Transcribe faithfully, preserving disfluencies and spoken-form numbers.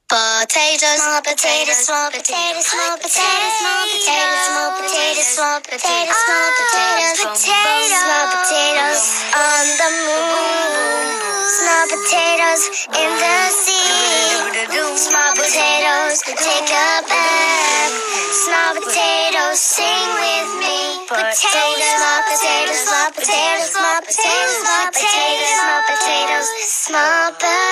Potatoes, small potatoes, small potatoes, small potatoes, small potatoes, small potatoes, small potatoes, small potatoes, potatoes, small potatoes on the moon, small potatoes in the sea, small potatoes take a bath, small potatoes sing with me, potatoes, small potatoes, small potatoes, small potatoes, small potatoes, small potatoes, small potatoes.